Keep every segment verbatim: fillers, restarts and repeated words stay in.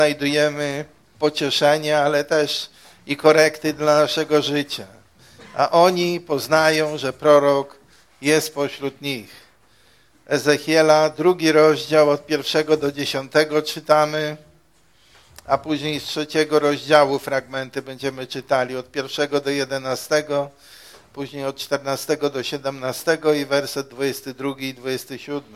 znajdujemy pocieszenie, ale też i korekty dla naszego życia. A oni poznają, że prorok jest pośród nich. Ezechiela, drugi rozdział od pierwszego do dziesiątego czytamy, a później z trzeciego rozdziału fragmenty będziemy czytali od pierwszego do jedenastego, później od czternastego do siedemnastego i werset dwudziesty drugi i dwudziesty siódmy.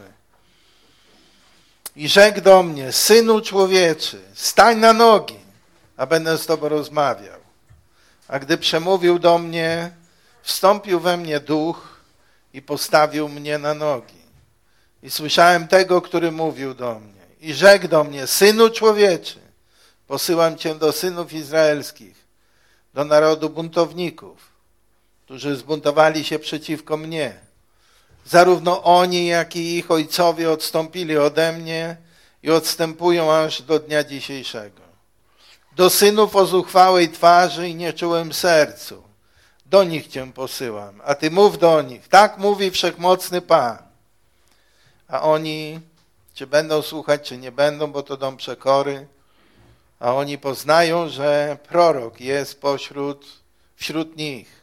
I rzekł do mnie: Synu człowieczy, stań na nogi, a będę z tobą rozmawiał. A gdy przemówił do mnie, wstąpił we mnie duch i postawił mnie na nogi. I słyszałem tego, który mówił do mnie. I rzekł do mnie: Synu człowieczy, posyłam cię do synów izraelskich, do narodu buntowników, którzy zbuntowali się przeciwko mnie. Zarówno oni, jak i ich ojcowie odstąpili ode mnie i odstępują aż do dnia dzisiejszego. Do synów o zuchwałej twarzy i nieczułym sercu. Do nich cię posyłam, a ty mów do nich. Tak mówi Wszechmocny Pan. A oni, czy będą słuchać, czy nie będą, bo to dom przekory, a oni poznają, że prorok jest pośród, wśród nich.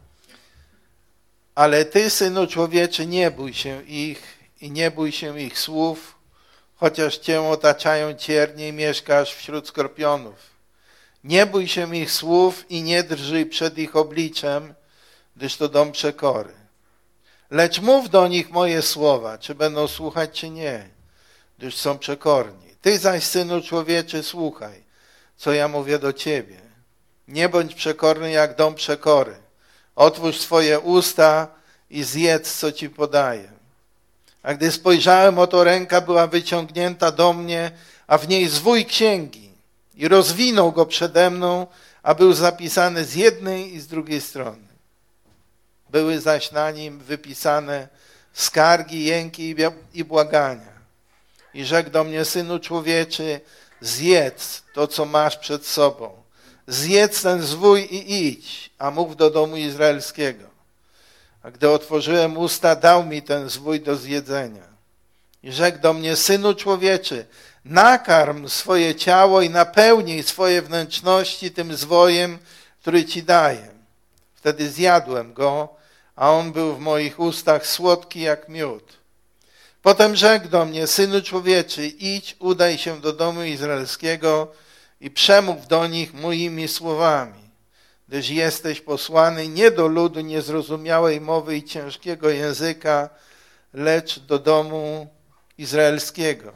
Ale ty, synu człowieczy, nie bój się ich i nie bój się ich słów, chociaż cię otaczają ciernie i mieszkasz wśród skorpionów. Nie bój się ich słów i nie drżyj przed ich obliczem, gdyż to dom przekory. Lecz mów do nich moje słowa, czy będą słuchać, czy nie, gdyż są przekorni. Ty zaś, synu człowieczy, słuchaj, co ja mówię do ciebie. Nie bądź przekorny jak dom przekory. Otwórz swoje usta i zjedz, co ci podaję. A gdy spojrzałem, oto ręka była wyciągnięta do mnie, a w niej zwój księgi. I rozwinął go przede mną, a był zapisany z jednej i z drugiej strony. Były zaś na nim wypisane skargi, jęki i błagania. I rzekł do mnie: Synu człowieczy, zjedz to, co masz przed sobą. Zjedz ten zwój i idź, a mów do domu izraelskiego. A gdy otworzyłem usta, dał mi ten zwój do zjedzenia. I rzekł do mnie: Synu człowieczy, nakarm swoje ciało i napełnij swoje wnętrzności tym zwojem, który ci daję. Wtedy zjadłem go, a on był w moich ustach słodki jak miód. Potem rzekł do mnie: Synu człowieczy, idź, udaj się do domu izraelskiego i przemów do nich moimi słowami, gdyż jesteś posłany nie do ludu niezrozumiałej mowy i ciężkiego języka, lecz do domu izraelskiego.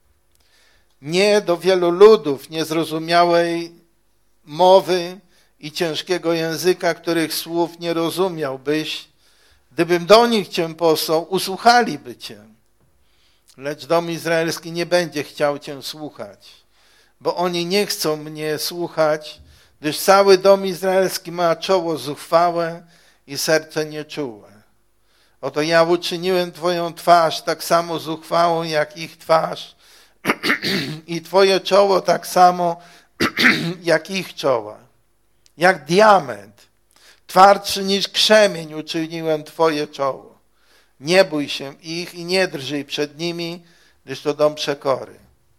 Nie do wielu ludów niezrozumiałej mowy i ciężkiego języka, których słów nie rozumiałbyś. Gdybym do nich cię posłał, usłuchaliby cię. Lecz dom izraelski nie będzie chciał cię słuchać, bo oni nie chcą mnie słuchać, gdyż cały dom izraelski ma czoło zuchwałe i serce nieczułe. Oto ja uczyniłem twoją twarz tak samo zuchwałą jak ich twarz i twoje czoło tak samo jak ich czoła. Jak diament, twardszy niż krzemień uczyniłem twoje czoło. Nie bój się ich i nie drżyj przed nimi, gdyż to dom przekory.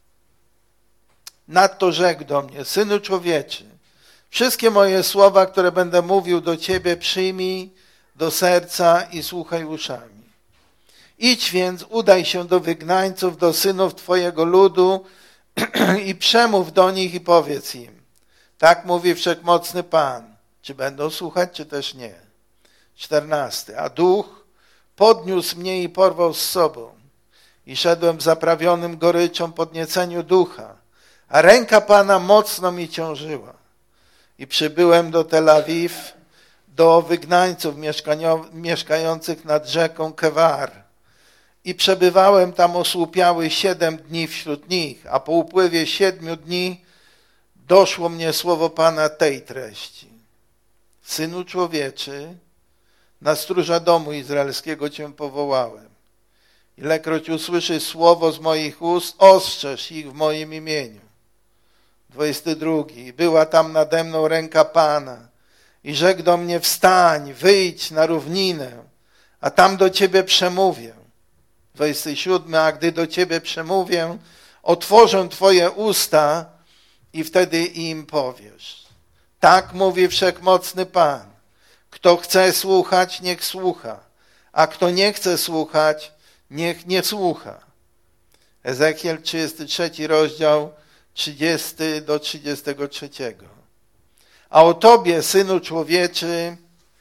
Nadto rzekł do mnie: Synu człowieczy, wszystkie moje słowa, które będę mówił do ciebie, przyjmij do serca i słuchaj uszami. Idź więc, udaj się do wygnańców, do synów twojego ludu i przemów do nich i powiedz im: tak mówi Wszechmocny Pan, czy będą słuchać, czy też nie. czternasty. A duch podniósł mnie i porwał z sobą i szedłem zaprawionym goryczą podnieceniu ducha, a ręka Pana mocno mi ciążyła. I przybyłem do Tel Awiw, do wygnańców mieszkających nad rzeką Kewar. I przebywałem tam osłupiały siedem dni wśród nich, a po upływie siedmiu dni doszło mnie słowo Pana tej treści: Synu człowieczy, na stróża domu izraelskiego cię powołałem. Ilekroć usłyszy słowo z moich ust, ostrzeż ich w moim imieniu. dwudziesty drugi. Była tam nade mną ręka Pana i rzekł do mnie: wstań, wyjdź na równinę, a tam do ciebie przemówię. dwudziesty siódmy. A gdy do ciebie przemówię, otworzę twoje usta i wtedy im powiesz. Tak mówi Wszechmocny Pan. Kto chce słuchać, niech słucha, a kto nie chce słuchać, niech nie słucha. Ezechiel trzydziesty trzeci rozdział, trzydziesty do trzydziestego trzeciego. A o tobie, synu człowieczy,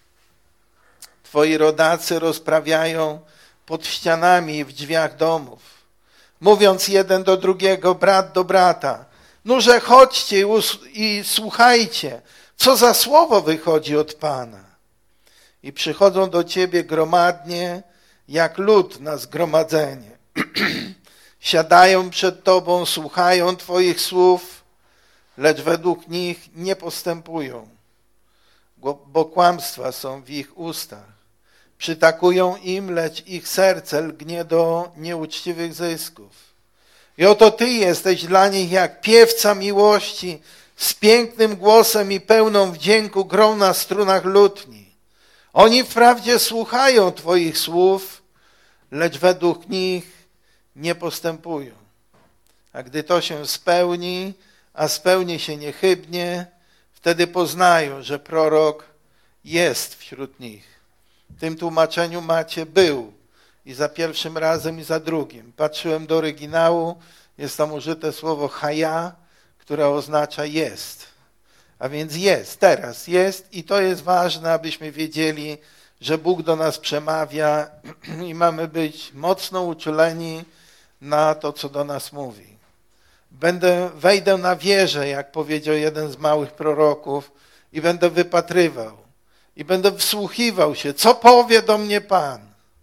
twoi rodacy rozprawiają pod ścianami i w drzwiach domów, mówiąc jeden do drugiego, brat do brata, nuże chodźcie i słuchajcie, co za słowo wychodzi od Pana. I przychodzą do ciebie gromadnie, jak lud na zgromadzenie. Siadają przed tobą, słuchają twoich słów, lecz według nich nie postępują, bo kłamstwa są w ich ustach. Przytakują im, lecz ich serce lgnie do nieuczciwych zysków. I oto ty jesteś dla nich jak piewca miłości, z pięknym głosem i pełną wdzięku grą na strunach lutni. Oni wprawdzie słuchają twoich słów, lecz według nich nie postępują. A gdy to się spełni, a spełni się niechybnie, wtedy poznają, że prorok jest wśród nich. W tym tłumaczeniu macie był i za pierwszym razem i za drugim. Patrzyłem do oryginału, jest tam użyte słowo haja, które oznacza jest. A więc jest, teraz jest i to jest ważne, abyśmy wiedzieli, że Bóg do nas przemawia i mamy być mocno uczuleni na to, co do nas mówi. Będę, wejdę na wieżę, jak powiedział jeden z małych proroków, i będę wypatrywał. I będę wsłuchiwał się, co powie do mnie Pan.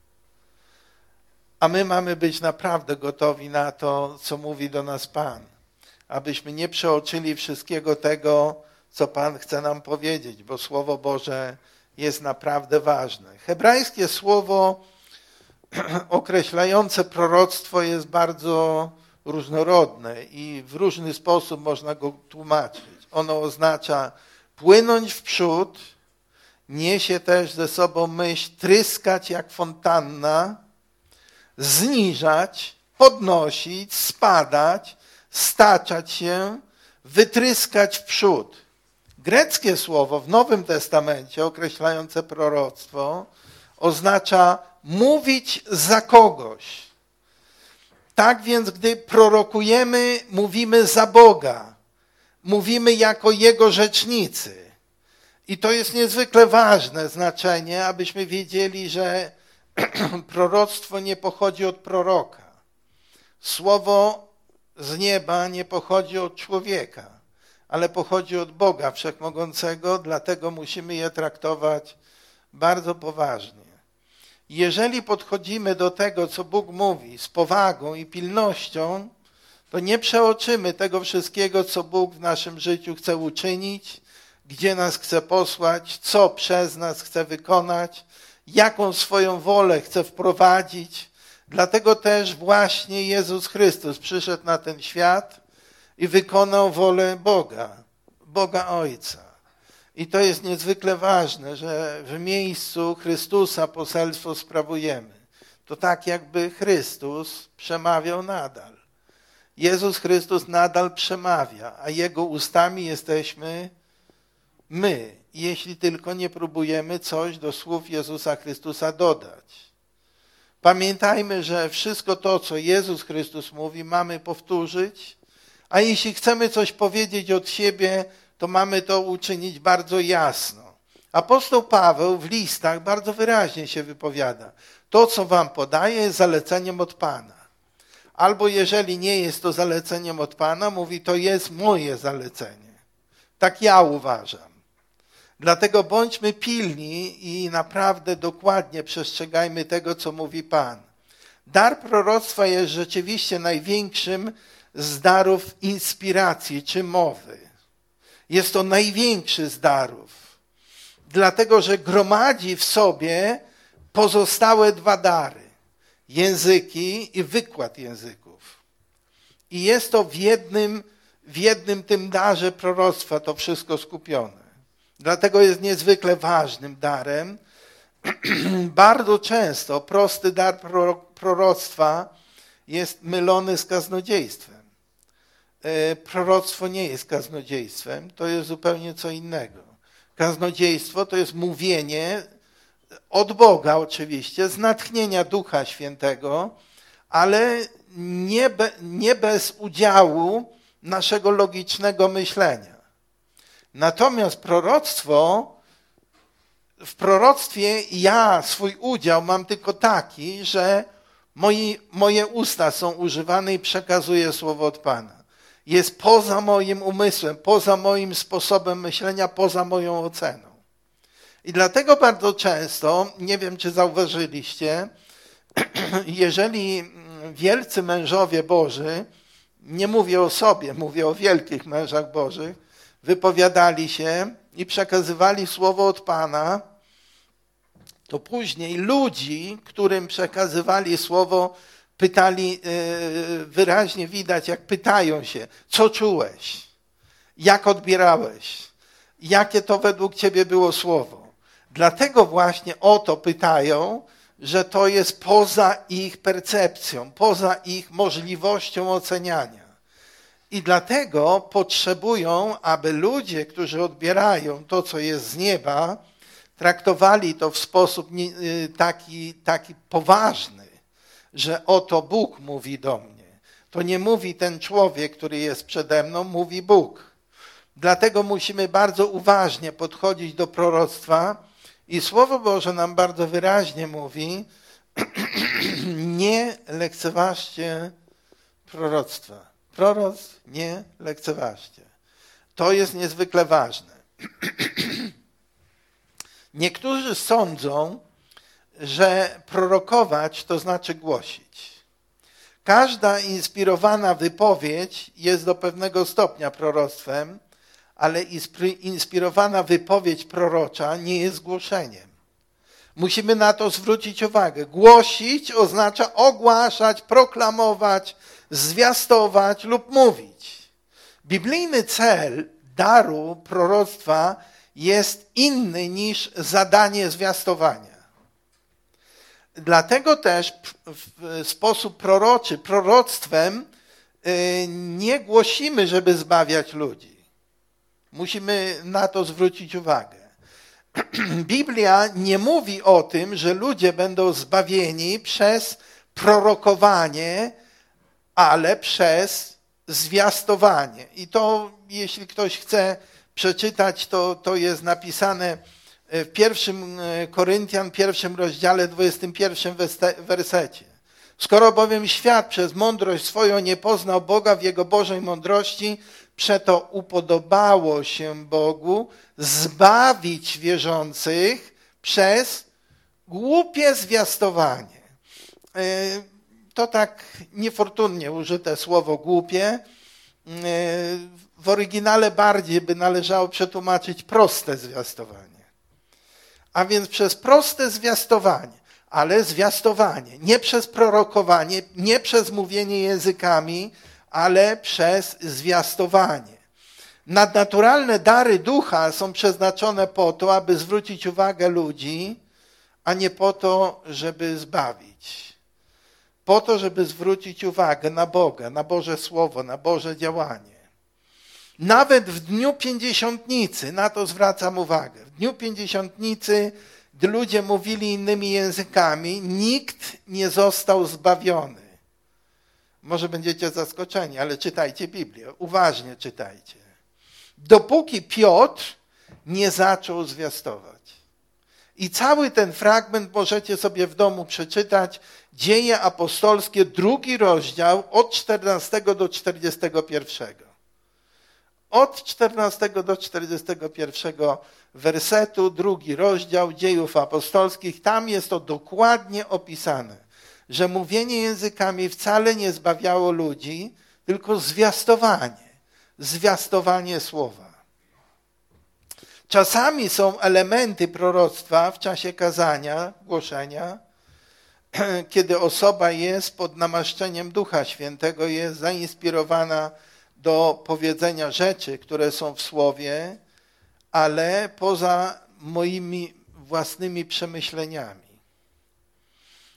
A my mamy być naprawdę gotowi na to, co mówi do nas Pan. Abyśmy nie przeoczyli wszystkiego tego, co Pan chce nam powiedzieć, bo Słowo Boże jest naprawdę ważne. Hebrajskie słowo określające proroctwo jest bardzo różnorodne i w różny sposób można go tłumaczyć. Ono oznacza płynąć w przód, niesie też ze sobą myśl tryskać jak fontanna, zniżać, podnosić, spadać, staczać się, wytryskać w przód. Greckie słowo w Nowym Testamencie określające proroctwo oznacza mówić za kogoś. Tak więc, gdy prorokujemy, mówimy za Boga. Mówimy jako Jego rzecznicy. I to jest niezwykle ważne znaczenie, abyśmy wiedzieli, że proroctwo nie pochodzi od proroka. Słowo z nieba nie pochodzi od człowieka, ale pochodzi od Boga Wszechmogącego, dlatego musimy je traktować bardzo poważnie. Jeżeli podchodzimy do tego, co Bóg mówi, z powagą i pilnością, to nie przeoczymy tego wszystkiego, co Bóg w naszym życiu chce uczynić, gdzie nas chce posłać, co przez nas chce wykonać, jaką swoją wolę chce wprowadzić. Dlatego też właśnie Jezus Chrystus przyszedł na ten świat i wykonał wolę Boga, Boga Ojca. I to jest niezwykle ważne, że w miejscu Chrystusa poselstwo sprawujemy. To tak jakby Chrystus przemawiał nadal. Jezus Chrystus nadal przemawia, a Jego ustami jesteśmy my, jeśli tylko nie próbujemy coś do słów Jezusa Chrystusa dodać. Pamiętajmy, że wszystko to, co Jezus Chrystus mówi, mamy powtórzyć, a jeśli chcemy coś powiedzieć od siebie, to mamy to uczynić bardzo jasno. Apostoł Paweł w listach bardzo wyraźnie się wypowiada. To, co wam podaję, jest zaleceniem od Pana. Albo jeżeli nie jest to zaleceniem od Pana, mówi, to jest moje zalecenie. Tak ja uważam. Dlatego bądźmy pilni i naprawdę dokładnie przestrzegajmy tego, co mówi Pan. Dar proroctwa jest rzeczywiście największym z darów inspiracji czy mowy. Jest to największy z darów, dlatego że gromadzi w sobie pozostałe dwa dary. Języki i wykład języków. I jest to w jednym, w jednym tym darze proroctwa to wszystko skupione. Dlatego jest niezwykle ważnym darem. Bardzo często prosty dar proroctwa jest mylony z kaznodziejstwem. proroctwo nie jest kaznodziejstwem, to jest zupełnie co innego. Kaznodziejstwo to jest mówienie od Boga oczywiście, z natchnienia Ducha Świętego, ale nie, be, nie bez udziału naszego logicznego myślenia. Natomiast proroctwo, w proroctwie ja swój udział mam tylko taki, że moi, moje usta są używane i przekazuję słowo od Pana. Jest poza moim umysłem, poza moim sposobem myślenia, poza moją oceną. I dlatego bardzo często, nie wiem czy zauważyliście, jeżeli wielcy mężowie Boży, nie mówię o sobie, mówię o wielkich mężach Bożych, wypowiadali się i przekazywali słowo od Pana, to później ludzi, którym przekazywali słowo, pytali, wyraźnie widać, jak pytają się, co czułeś, jak odbierałeś, jakie to według Ciebie było słowo. Dlatego właśnie o to pytają, że to jest poza ich percepcją, poza ich możliwością oceniania. I dlatego potrzebują, aby ludzie, którzy odbierają to, co jest z nieba, traktowali to w sposób taki, taki poważny, że oto Bóg mówi do mnie. To nie mówi ten człowiek, który jest przede mną, mówi Bóg. Dlatego musimy bardzo uważnie podchodzić do proroctwa i Słowo Boże nam bardzo wyraźnie mówi, nie lekceważcie proroctwa. Proroctw nie lekceważcie. To jest niezwykle ważne. Niektórzy sądzą, że prorokować to znaczy głosić. Każda inspirowana wypowiedź jest do pewnego stopnia proroctwem, ale inspirowana wypowiedź prorocza nie jest głoszeniem. Musimy na to zwrócić uwagę. Głosić oznacza ogłaszać, proklamować, zwiastować lub mówić. Biblijny cel daru proroctwa jest inny niż zadanie zwiastowania. Dlatego też w sposób proroczy, proroctwem nie głosimy, żeby zbawiać ludzi. Musimy na to zwrócić uwagę. Biblia nie mówi o tym, że ludzie będą zbawieni przez prorokowanie, ale przez zwiastowanie. I to, jeśli ktoś chce przeczytać, to, to jest napisane w pierwszym Koryntian, pierwszym rozdziale, dwudziestym pierwszym wersecie. Skoro bowiem świat przez mądrość swoją nie poznał Boga w Jego Bożej mądrości, przeto upodobało się Bogu zbawić wierzących przez głupie zwiastowanie. To tak niefortunnie użyte słowo głupie. W oryginale bardziej by należało przetłumaczyć proste zwiastowanie. A więc przez proste zwiastowanie, ale zwiastowanie, nie przez prorokowanie, nie przez mówienie językami, ale przez zwiastowanie. Nadnaturalne dary ducha są przeznaczone po to, aby zwrócić uwagę ludzi, a nie po to, żeby zbawić. Po to, żeby zwrócić uwagę na Boga, na Boże Słowo, na Boże działanie. Nawet w Dniu Pięćdziesiątnicy, na to zwracam uwagę, w Dniu Pięćdziesiątnicy, gdy ludzie mówili innymi językami, nikt nie został zbawiony. Może będziecie zaskoczeni, ale czytajcie Biblię, uważnie czytajcie. Dopóki Piotr nie zaczął zwiastować. I cały ten fragment możecie sobie w domu przeczytać. Dzieje apostolskie, drugi rozdział, od czternastego do czterdziestego pierwszego. Od czternastego do czterdziestego pierwszego wersetu, drugi rozdział Dziejów apostolskich, tam jest to dokładnie opisane, że mówienie językami wcale nie zbawiało ludzi, tylko zwiastowanie, zwiastowanie słowa. Czasami są elementy proroctwa w czasie kazania, głoszenia, kiedy osoba jest pod namaszczeniem Ducha Świętego, jest zainspirowana do powiedzenia rzeczy, które są w Słowie, ale poza moimi własnymi przemyśleniami.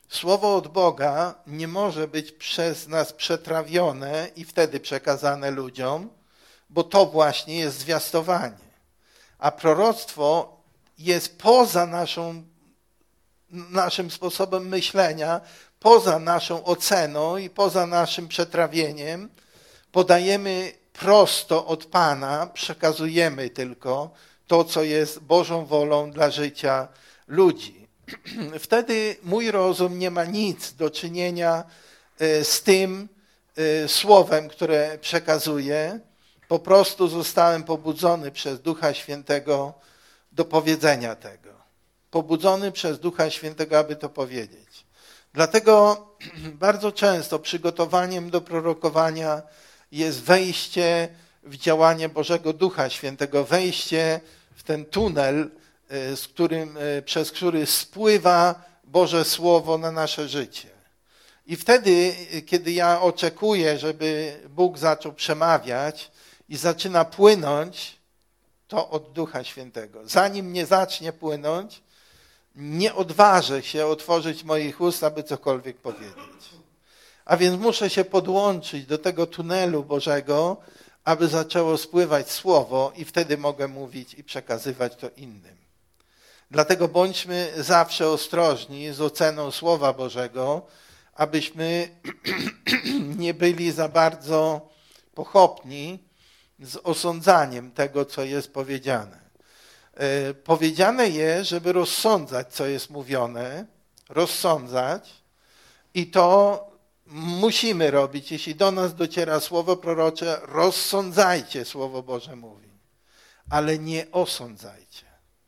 Słowo od Boga nie może być przez nas przetrawione i wtedy przekazane ludziom, bo to właśnie jest zwiastowanie. A proroctwo jest poza naszą, naszym sposobem myślenia, poza naszą oceną i poza naszym przetrawieniem. Podajemy prosto od Pana, przekazujemy tylko to, co jest Bożą wolą dla życia ludzi. Wtedy mój rozum nie ma nic do czynienia z tym słowem, które przekazuję. Po prostu zostałem pobudzony przez Ducha Świętego do powiedzenia tego. Pobudzony przez Ducha Świętego, aby to powiedzieć. Dlatego bardzo często przygotowaniem do prorokowania jest wejście w działanie Bożego Ducha Świętego, wejście w ten tunel, z którym, przez który spływa Boże Słowo na nasze życie. I wtedy, kiedy ja oczekuję, żeby Bóg zaczął przemawiać i zaczyna płynąć, to od Ducha Świętego. Zanim nie zacznie płynąć, nie odważę się otworzyć moich ust, aby cokolwiek powiedzieć. A więc muszę się podłączyć do tego tunelu Bożego, aby zaczęło spływać Słowo i wtedy mogę mówić i przekazywać to innym. Dlatego bądźmy zawsze ostrożni z oceną Słowa Bożego, abyśmy nie byli za bardzo pochopni z osądzaniem tego, co jest powiedziane. Powiedziane jest, żeby rozsądzać, co jest mówione, rozsądzać i to musimy robić. Jeśli do nas dociera słowo prorocze, rozsądzajcie, Słowo Boże mówi, ale nie osądzajcie.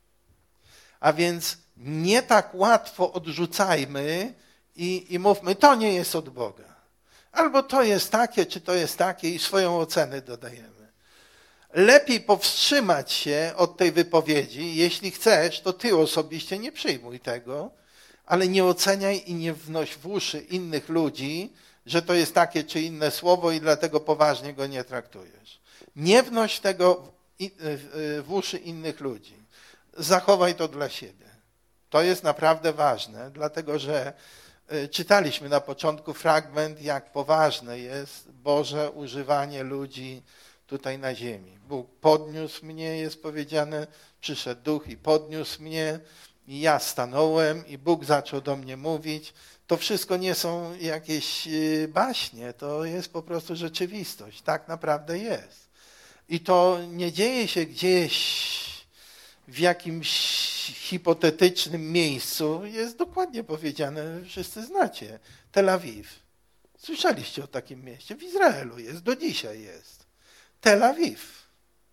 A więc nie tak łatwo odrzucajmy i, i mówmy, to nie jest od Boga. Albo to jest takie, czy to jest takie i swoją ocenę dodajemy. Lepiej powstrzymać się od tej wypowiedzi. Jeśli chcesz, to ty osobiście nie przyjmuj tego, ale nie oceniaj i nie wnoś w uszy innych ludzi, że to jest takie czy inne słowo i dlatego poważnie go nie traktujesz. Nie wnoś tego w uszy innych ludzi. Zachowaj to dla siebie. To jest naprawdę ważne, dlatego że czytaliśmy na początku fragment, jak poważne jest Boże używanie ludzi tutaj na ziemi. Bóg podniósł mnie, jest powiedziane, przyszedł Duch i podniósł mnie i ja stanąłem i Bóg zaczął do mnie mówić. To wszystko nie są jakieś baśnie, to jest po prostu rzeczywistość. Tak naprawdę jest. I to nie dzieje się gdzieś w jakimś hipotetycznym miejscu. Jest dokładnie powiedziane, wszyscy znacie, Tel Awiw. Słyszeliście o takim mieście? W Izraelu jest, do dzisiaj jest. Tel Awiw.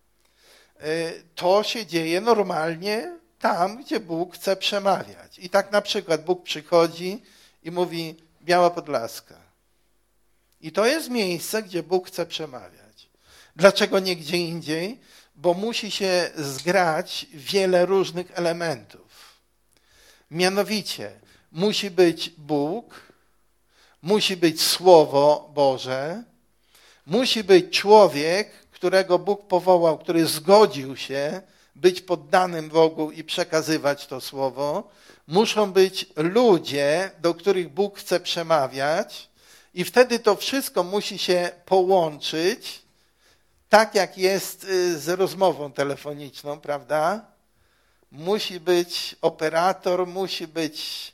To się dzieje normalnie tam, gdzie Bóg chce przemawiać. I tak na przykład Bóg przychodzi i mówi Biała Podlaska. I to jest miejsce, gdzie Bóg chce przemawiać. Dlaczego nie gdzie indziej? Bo musi się zgrać wiele różnych elementów. Mianowicie musi być Bóg, musi być Słowo Boże, musi być człowiek, którego Bóg powołał, który zgodził się być poddanym Bogu i przekazywać to słowo. Muszą być ludzie, do których Bóg chce przemawiać i wtedy to wszystko musi się połączyć, tak jak jest z rozmową telefoniczną, prawda? Musi być operator, musi być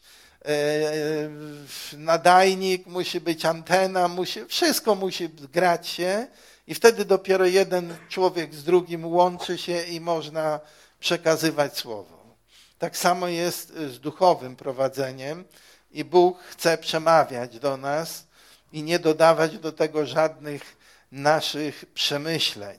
nadajnik, musi być antena, musi, wszystko musi grać się i wtedy dopiero jeden człowiek z drugim łączy się i można przekazywać słowo. Tak samo jest z duchowym prowadzeniem i Bóg chce przemawiać do nas i nie dodawać do tego żadnych naszych przemyśleń.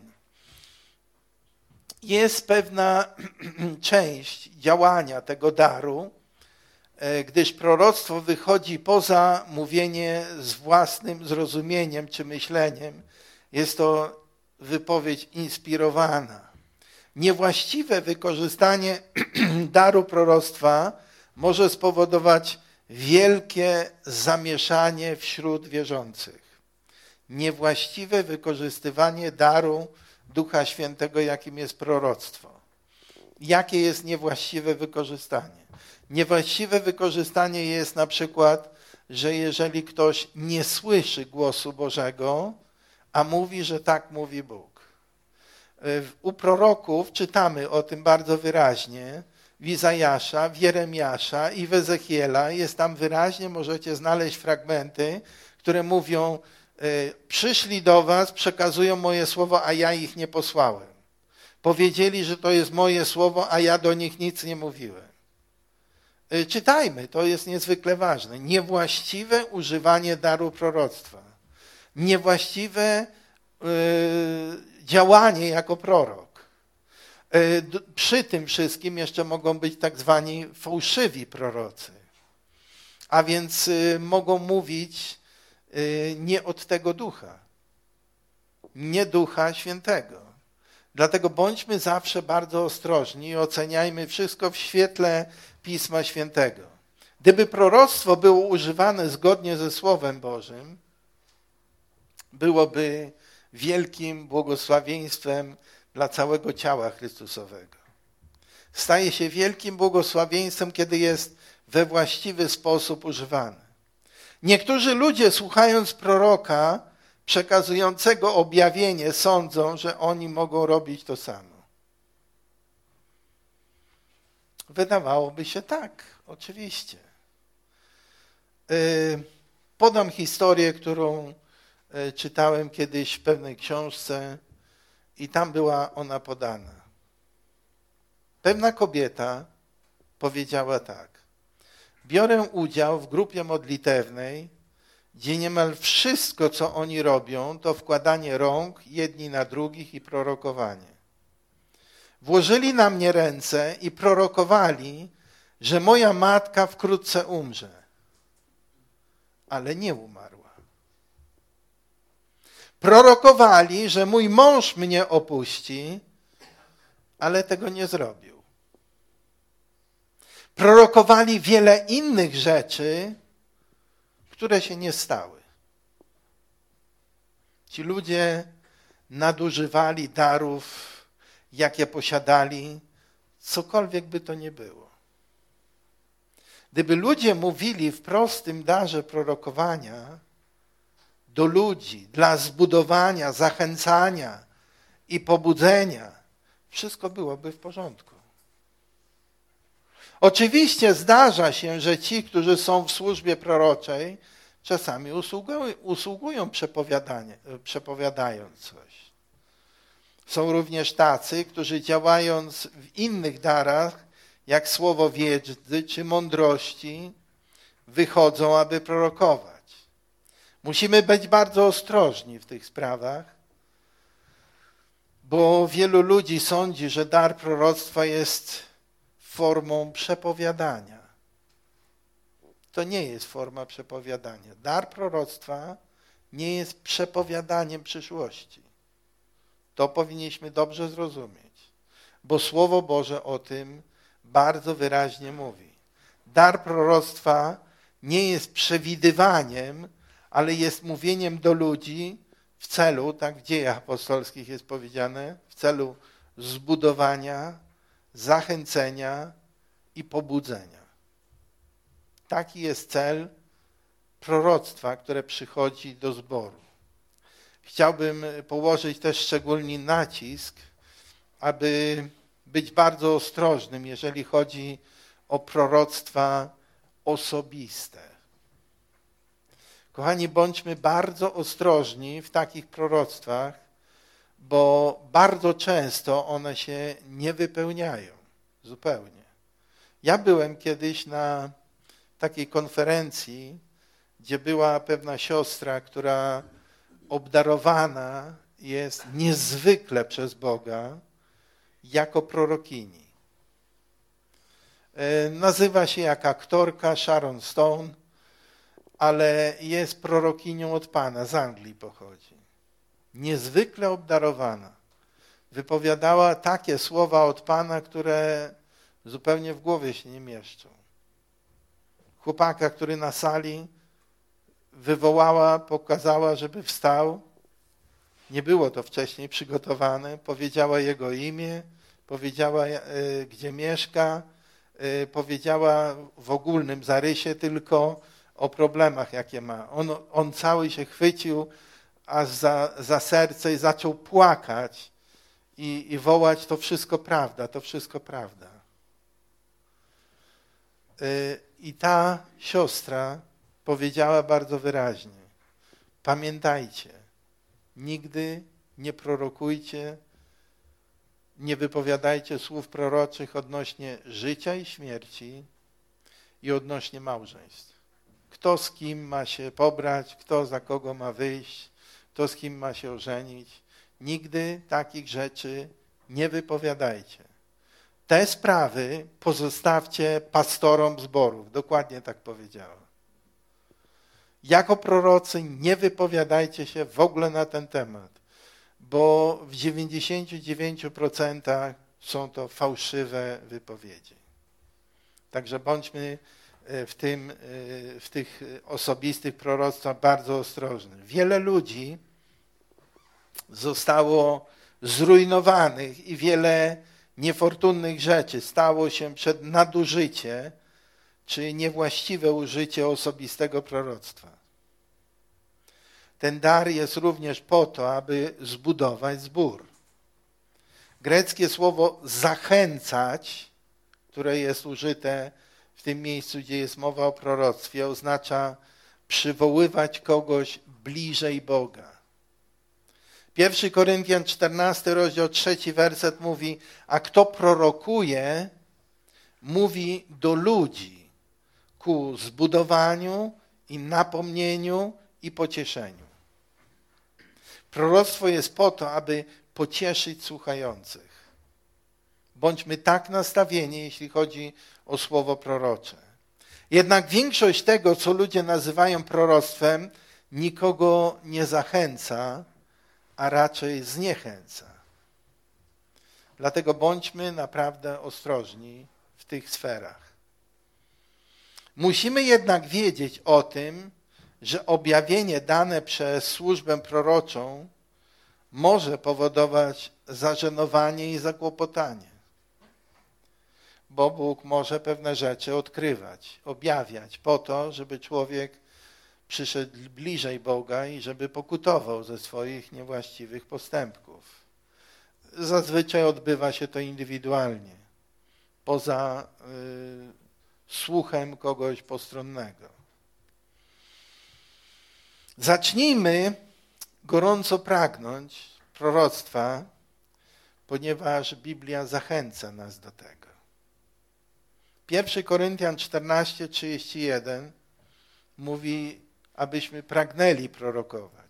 Jest pewna część działania tego daru, gdyż proroctwo wychodzi poza mówienie z własnym zrozumieniem czy myśleniem. Jest to wypowiedź inspirowana. Niewłaściwe wykorzystanie daru proroctwa może spowodować wielkie zamieszanie wśród wierzących. Niewłaściwe wykorzystywanie daru Ducha Świętego, jakim jest proroctwo. Jakie jest niewłaściwe wykorzystanie? Niewłaściwe wykorzystanie jest na przykład, że jeżeli ktoś nie słyszy głosu Bożego, a mówi, że tak mówi Bóg. U proroków czytamy o tym bardzo wyraźnie, w Izajasza, w Jeremiasza i w Ezechiela. Jest tam wyraźnie, możecie znaleźć fragmenty, które mówią, przyszli do was, przekazują moje słowo, a ja ich nie posłałem. Powiedzieli, że to jest moje słowo, a ja do nich nic nie mówiłem. Czytajmy, to jest niezwykle ważne. Niewłaściwe używanie daru proroctwa. Niewłaściwe yy, działanie jako prorok. Yy, przy tym wszystkim jeszcze mogą być tak zwani fałszywi prorocy. A więc yy, mogą mówić yy, nie od tego ducha. Nie Ducha Świętego. Dlatego bądźmy zawsze bardzo ostrożni i oceniajmy wszystko w świetle Pisma Świętego. Gdyby proroctwo było używane zgodnie ze Słowem Bożym, byłoby wielkim błogosławieństwem dla całego ciała Chrystusowego. Staje się wielkim błogosławieństwem, kiedy jest we właściwy sposób używany. Niektórzy ludzie, słuchając proroka przekazującego objawienie, sądzą, że oni mogą robić to samo. Wydawałoby się tak, oczywiście. Podam historię, którą czytałem kiedyś w pewnej książce i tam była ona podana. Pewna kobieta powiedziała tak. Biorę udział w grupie modlitewnej, gdzie niemal wszystko, co oni robią, to wkładanie rąk jedni na drugich i prorokowanie. Włożyli na mnie ręce i prorokowali, że moja matka wkrótce umrze, ale nie umarła. Prorokowali, że mój mąż mnie opuści, ale tego nie zrobił. Prorokowali wiele innych rzeczy, które się nie stały. Ci ludzie nadużywali darów, jakie posiadali, cokolwiek by to nie było. Gdyby ludzie mówili w prostym darze prorokowania do ludzi, dla zbudowania, zachęcania i pobudzenia, wszystko byłoby w porządku. Oczywiście zdarza się, że ci, którzy są w służbie proroczej, czasami usługują, usługują przepowiadając coś. Są również tacy, którzy działając w innych darach, jak słowo wiedzy czy mądrości, wychodzą, aby prorokować. Musimy być bardzo ostrożni w tych sprawach, bo wielu ludzi sądzi, że dar proroctwa jest formą przepowiadania. To nie jest forma przepowiadania. Dar proroctwa nie jest przepowiadaniem przyszłości. To powinniśmy dobrze zrozumieć, bo Słowo Boże o tym bardzo wyraźnie mówi. Dar proroctwa nie jest przewidywaniem, ale jest mówieniem do ludzi w celu, tak w Dziejach Apostolskich jest powiedziane, w celu zbudowania, zachęcenia i pobudzenia. Taki jest cel proroctwa, które przychodzi do zboru. Chciałbym położyć też szczególny nacisk, aby być bardzo ostrożnym, jeżeli chodzi o proroctwa osobiste. Kochani, bądźmy bardzo ostrożni w takich proroctwach, bo bardzo często one się nie wypełniają zupełnie. Ja byłem kiedyś na takiej konferencji, gdzie była pewna siostra, która obdarowana jest niezwykle przez Boga jako prorokini. Nazywa się jak aktorka Sharon Stone, ale jest prorokinią od Pana, z Anglii pochodzi. Niezwykle obdarowana. Wypowiadała takie słowa od Pana, które zupełnie w głowie się nie mieszczą. Chłopaka, który na sali wywołała, pokazała, żeby wstał. Nie było to wcześniej przygotowane. Powiedziała jego imię, powiedziała, gdzie mieszka, powiedziała w ogólnym zarysie tylko o problemach, jakie ma. On, on cały się chwycił aż za, za serce i zaczął płakać i, i wołać, to wszystko prawda, to wszystko prawda. I ta siostra powiedziała bardzo wyraźnie, pamiętajcie, nigdy nie prorokujcie, nie wypowiadajcie słów proroczych odnośnie życia i śmierci i odnośnie małżeństw. Kto z kim ma się pobrać, kto za kogo ma wyjść, kto z kim ma się ożenić. Nigdy takich rzeczy nie wypowiadajcie. Te sprawy pozostawcie pastorom zborów. Dokładnie tak powiedziała. Jako prorocy nie wypowiadajcie się w ogóle na ten temat, bo w dziewięćdziesięciu dziewięciu procentach są to fałszywe wypowiedzi. Także bądźmy w, tym, w tych osobistych proroctwach bardzo ostrożni. Wiele ludzi zostało zrujnowanych i wiele niefortunnych rzeczy stało się przed nadużycie czy niewłaściwe użycie osobistego proroctwa. Ten dar jest również po to, aby zbudować zbór. Greckie słowo zachęcać, które jest użyte w tym miejscu, gdzie jest mowa o proroctwie, oznacza przywoływać kogoś bliżej Boga. Pierwszy Koryntian czternasty rozdział trzeci werset mówi, a kto prorokuje, mówi do ludzi ku zbudowaniu i napomnieniu i pocieszeniu. Proroctwo jest po to, aby pocieszyć słuchających. Bądźmy tak nastawieni, jeśli chodzi o słowo prorocze. Jednak większość tego, co ludzie nazywają proroctwem, nikogo nie zachęca, a raczej zniechęca. Dlatego bądźmy naprawdę ostrożni w tych sferach. Musimy jednak wiedzieć o tym, że objawienie dane przez służbę proroczą może powodować zażenowanie i zakłopotanie. Bo Bóg może pewne rzeczy odkrywać, objawiać po to, żeby człowiek przyszedł bliżej Boga i żeby pokutował ze swoich niewłaściwych postępków. Zazwyczaj odbywa się to indywidualnie, poza y, słuchem kogoś postronnego. Zacznijmy gorąco pragnąć proroctwa, ponieważ Biblia zachęca nas do tego. Pierwszy Koryntian czternaście trzydzieści jeden mówi, abyśmy pragnęli prorokować.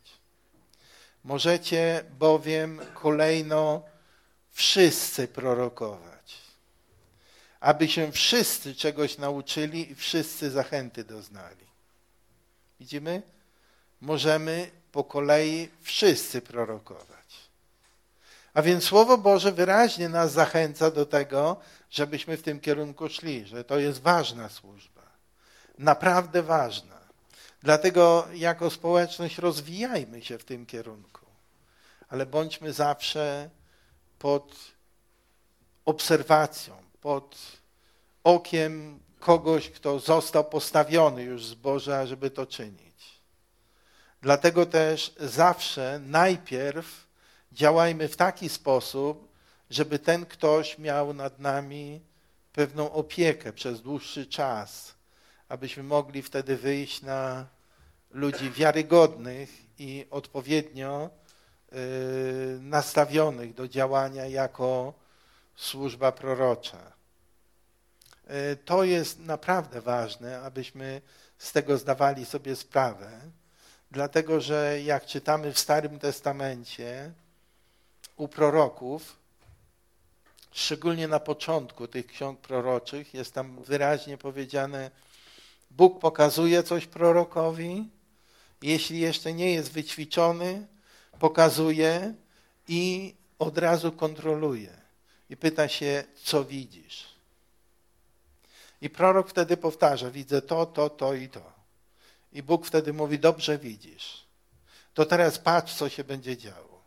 Możecie bowiem kolejno wszyscy prorokować, aby się wszyscy czegoś nauczyli i wszyscy zachęty doznali. Widzimy? Możemy po kolei wszyscy prorokować. A więc Słowo Boże wyraźnie nas zachęca do tego, żebyśmy w tym kierunku szli, że to jest ważna służba. Naprawdę ważna. Dlatego jako społeczność rozwijajmy się w tym kierunku. Ale bądźmy zawsze pod obserwacją, pod okiem kogoś, kto został postawiony już w zborze, żeby to czynić. Dlatego też zawsze najpierw działajmy w taki sposób, żeby ten ktoś miał nad nami pewną opiekę przez dłuższy czas, abyśmy mogli wtedy wyjść na ludzi wiarygodnych i odpowiednio y, nastawionych do działania jako służba prorocza. Y, to jest naprawdę ważne, abyśmy z tego zdawali sobie sprawę, dlatego że jak czytamy w Starym Testamencie u proroków, szczególnie na początku tych ksiąg proroczych, jest tam wyraźnie powiedziane, Bóg pokazuje coś prorokowi, jeśli jeszcze nie jest wyćwiczony, pokazuje i od razu kontroluje. I pyta się, co widzisz? I prorok wtedy powtarza, widzę to, to, to i to. I Bóg wtedy mówi, dobrze widzisz. To teraz patrz, co się będzie działo.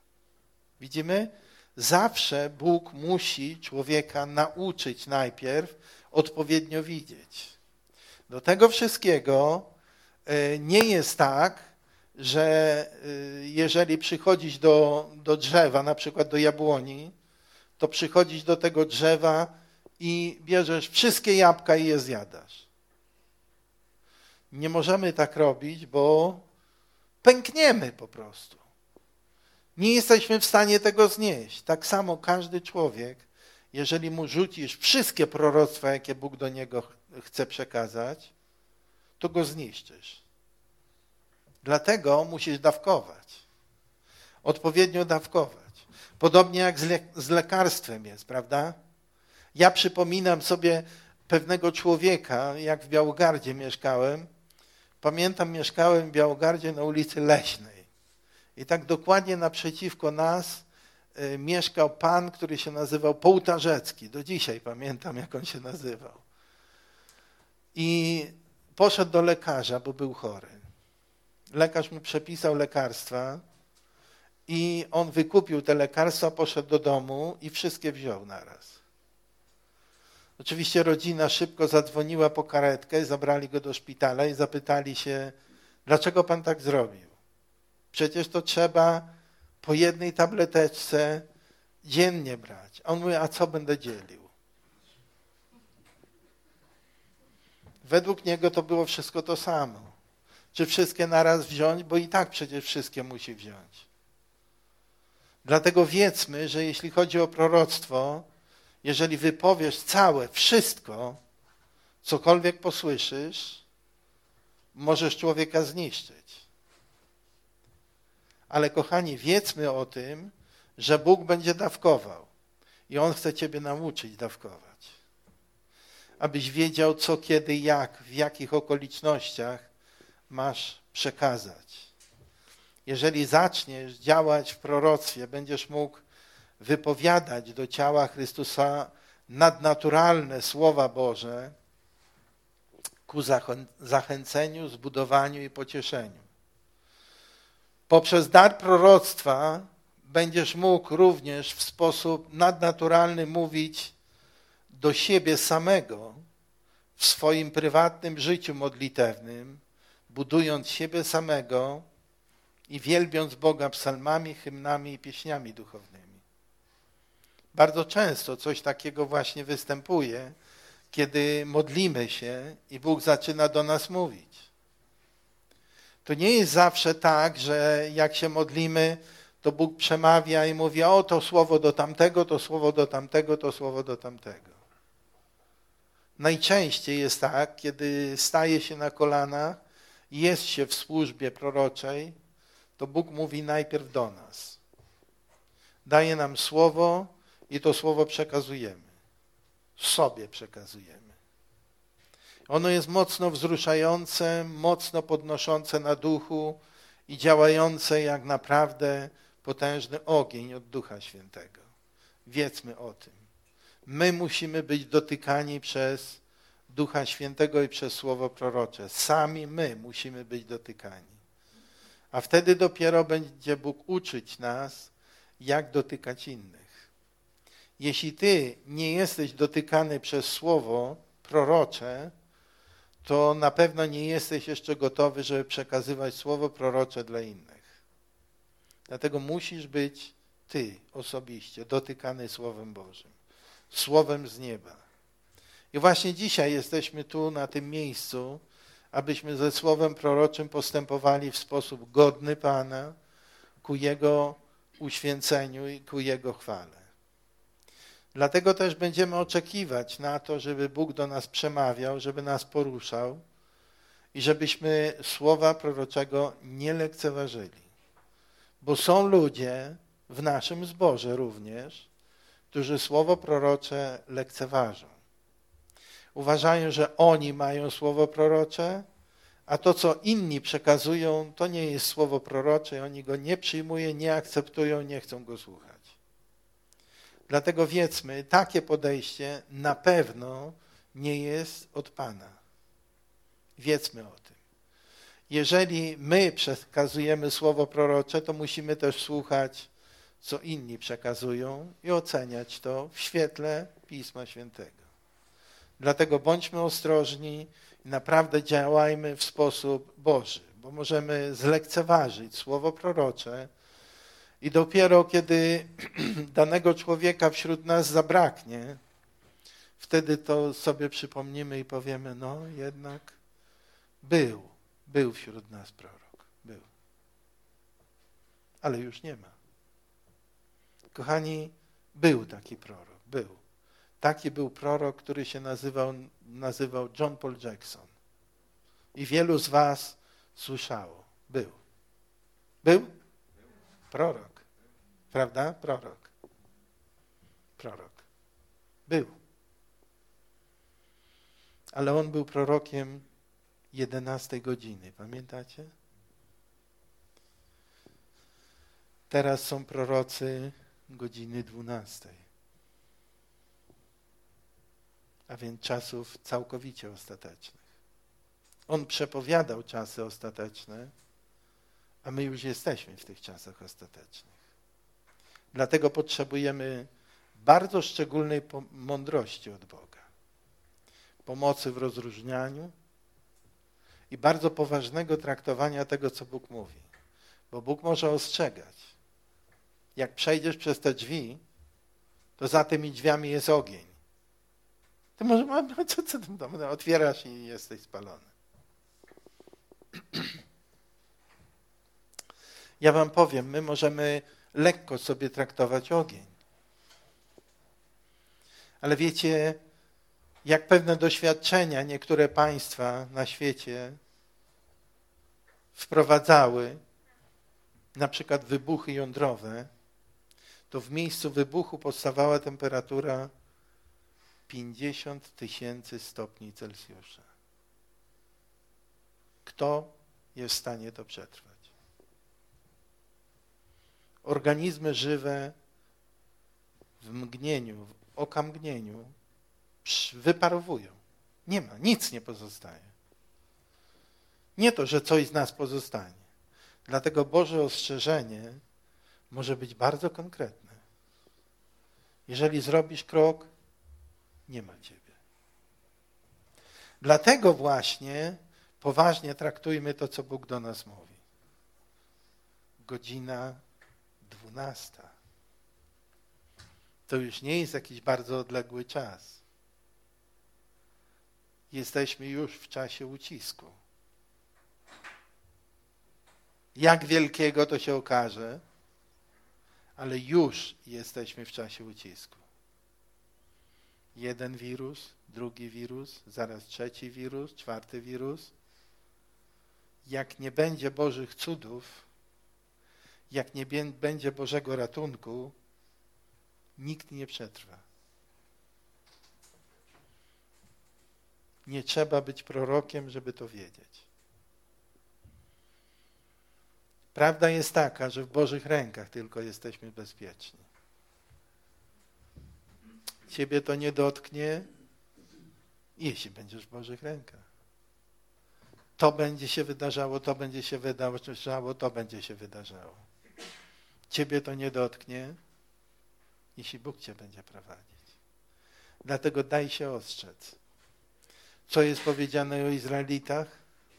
Widzimy? Zawsze Bóg musi człowieka nauczyć najpierw odpowiednio widzieć. Do tego wszystkiego nie jest tak, że jeżeli przychodzisz do, do drzewa, na przykład do jabłoni, to przychodzisz do tego drzewa i bierzesz wszystkie jabłka i je zjadasz. Nie możemy tak robić, bo pękniemy po prostu. Nie jesteśmy w stanie tego znieść. Tak samo każdy człowiek, jeżeli mu rzucisz wszystkie proroctwa, jakie Bóg do niego chce przekazać, to go zniszczysz. Dlatego musisz dawkować. Odpowiednio dawkować. Podobnie jak z, le- z lekarstwem jest, prawda? Ja przypominam sobie pewnego człowieka, jak w Białogardzie mieszkałem. Pamiętam, mieszkałem w Białogardzie na ulicy Leśnej. I tak dokładnie naprzeciwko nas y, mieszkał pan, który się nazywał Połtarzecki. Do dzisiaj pamiętam, jak on się nazywał. I poszedł do lekarza, bo był chory. Lekarz mu przepisał lekarstwa i on wykupił te lekarstwa, poszedł do domu i wszystkie wziął naraz. Oczywiście rodzina szybko zadzwoniła po karetkę, zabrali go do szpitala i zapytali się, dlaczego pan tak zrobił? Przecież to trzeba po jednej tableteczce dziennie brać. A on mówi, a co będę dzielił? Według niego to było wszystko to samo. Czy wszystkie naraz wziąć? Bo i tak przecież wszystkie musi wziąć. Dlatego wiedzmy, że jeśli chodzi o proroctwo, jeżeli wypowiesz całe, wszystko, cokolwiek posłyszysz, możesz człowieka zniszczyć. Ale kochani, wiedzmy o tym, że Bóg będzie dawkował i On chce ciebie nauczyć dawkować. Abyś wiedział, co, kiedy, jak, w jakich okolicznościach masz przekazać. Jeżeli zaczniesz działać w proroctwie, będziesz mógł wypowiadać do ciała Chrystusa nadnaturalne słowa Boże ku zachęceniu, zbudowaniu i pocieszeniu. Poprzez dar proroctwa będziesz mógł również w sposób nadnaturalny mówić do siebie samego w swoim prywatnym życiu modlitewnym, budując siebie samego i wielbiąc Boga psalmami, hymnami i pieśniami duchownymi. Bardzo często coś takiego właśnie występuje, kiedy modlimy się i Bóg zaczyna do nas mówić. To nie jest zawsze tak, że jak się modlimy, to Bóg przemawia i mówi, o to słowo do tamtego, to słowo do tamtego, to słowo do tamtego. Najczęściej jest tak, kiedy staje się na kolanach, jest się w służbie proroczej, to Bóg mówi najpierw do nas. Daje nam słowo i to słowo przekazujemy. Sobie przekazujemy. Ono jest mocno wzruszające, mocno podnoszące na duchu i działające jak naprawdę potężny ogień od Ducha Świętego. Wiedzmy o tym. My musimy być dotykani przez Ducha Świętego i przez słowo prorocze. Sami my musimy być dotykani. A wtedy dopiero będzie Bóg uczyć nas, jak dotykać innych. Jeśli ty nie jesteś dotykany przez słowo prorocze, to na pewno nie jesteś jeszcze gotowy, żeby przekazywać słowo prorocze dla innych. Dlatego musisz być ty osobiście dotykany Słowem Bożym, Słowem z nieba. I właśnie dzisiaj jesteśmy tu na tym miejscu, abyśmy ze Słowem proroczym postępowali w sposób godny Pana ku Jego uświęceniu i ku Jego chwale. Dlatego też będziemy oczekiwać na to, żeby Bóg do nas przemawiał, żeby nas poruszał i żebyśmy słowa proroczego nie lekceważyli. Bo są ludzie w naszym zborze również, którzy słowo prorocze lekceważą. Uważają, że oni mają słowo prorocze, a to, co inni przekazują, to nie jest słowo prorocze i oni go nie przyjmują, nie akceptują, nie chcą go słuchać. Dlatego wiedzmy, takie podejście na pewno nie jest od Pana. Wiedzmy o tym. Jeżeli my przekazujemy słowo prorocze, to musimy też słuchać, co inni przekazują i oceniać to w świetle Pisma Świętego. Dlatego bądźmy ostrożni i naprawdę działajmy w sposób Boży, bo możemy zlekceważyć słowo prorocze i dopiero kiedy danego człowieka wśród nas zabraknie, wtedy to sobie przypomnimy i powiemy, no jednak był, był wśród nas prorok, był. Ale już nie ma. Kochani, był taki prorok, był. Taki był prorok, który się nazywał, nazywał John Paul Jackson. I wielu z was słyszało. Był. Był? Prorok. Prawda? Prorok. Prorok. Był. Ale on był prorokiem jedenastej godziny. Pamiętacie? Teraz są prorocy godziny dwunastej. A więc czasów całkowicie ostatecznych. On przepowiadał czasy ostateczne, a my już jesteśmy w tych czasach ostatecznych. Dlatego potrzebujemy bardzo szczególnej mądrości od Boga, pomocy w rozróżnianiu i bardzo poważnego traktowania tego, co Bóg mówi. Bo Bóg może ostrzegać. Jak przejdziesz przez te drzwi, to za tymi drzwiami jest ogień. Ty może, co, co ty otwierasz i jesteś spalony. Ja wam powiem, my możemy lekko sobie traktować ogień. Ale wiecie, jak pewne doświadczenia niektóre państwa na świecie wprowadzały, na przykład wybuchy jądrowe, to w miejscu wybuchu powstawała temperatura pięćdziesiąt tysięcy stopni Celsjusza. Kto jest w stanie to przetrwać? Organizmy żywe w mgnieniu, w okamgnieniu wyparowują. Nie ma, nic nie pozostaje. Nie to, że coś z nas pozostanie. Dlatego Boże ostrzeżenie może być bardzo konkretne. Jeżeli zrobisz krok, nie ma ciebie. Dlatego właśnie poważnie traktujmy to, co Bóg do nas mówi. Godzina dwunasta. To już nie jest jakiś bardzo odległy czas. Jesteśmy już w czasie ucisku. Jak wielkiego to się okaże, ale już jesteśmy w czasie ucisku. Jeden wirus, drugi wirus, zaraz trzeci wirus, czwarty wirus. Jak nie będzie Bożych cudów, jak nie będzie Bożego ratunku, nikt nie przetrwa. Nie trzeba być prorokiem, żeby to wiedzieć. Prawda jest taka, że w Bożych rękach tylko jesteśmy bezpieczni. Ciebie to nie dotknie, jeśli będziesz w Bożych rękach. To będzie się wydarzało, to będzie się wydarzało, to będzie się wydarzało. Ciebie to nie dotknie, jeśli Bóg cię będzie prowadzić. Dlatego daj się ostrzec. Co jest powiedziane o Izraelitach?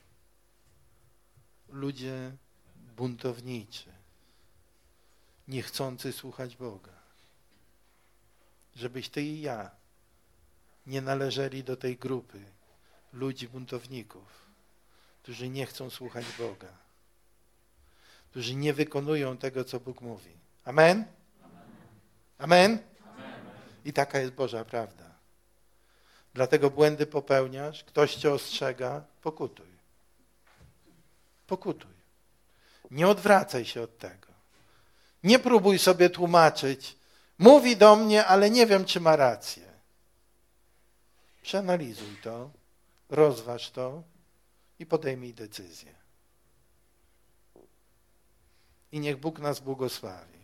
Ludzie buntowniczy, niechcący słuchać Boga. Żebyś ty i ja nie należeli do tej grupy ludzi buntowników, którzy nie chcą słuchać Boga, którzy nie wykonują tego, co Bóg mówi. Amen? Amen? Amen? I taka jest Boża prawda. Dlatego błędy popełniasz, ktoś cię ostrzega, pokutuj. Pokutuj. Nie odwracaj się od tego. Nie próbuj sobie tłumaczyć. Mówi do mnie, ale nie wiem, czy ma rację. Przeanalizuj to, rozważ to i podejmij decyzję. I niech Bóg nas błogosławi.